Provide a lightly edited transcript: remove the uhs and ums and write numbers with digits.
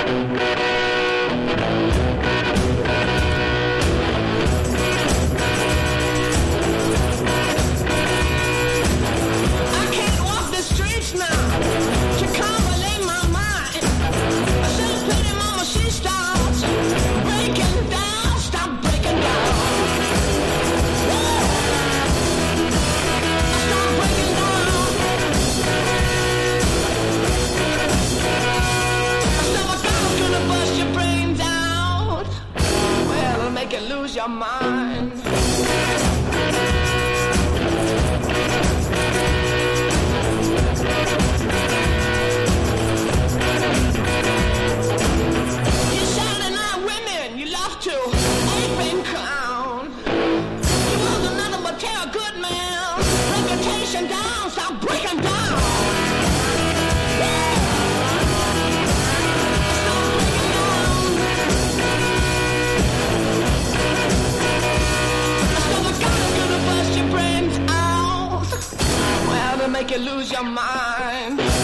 Lose your mind. You Saturday night women, you love to ape and clown. You was another but tell good man. Reputation down, stop breaking down. Make you lose your mind.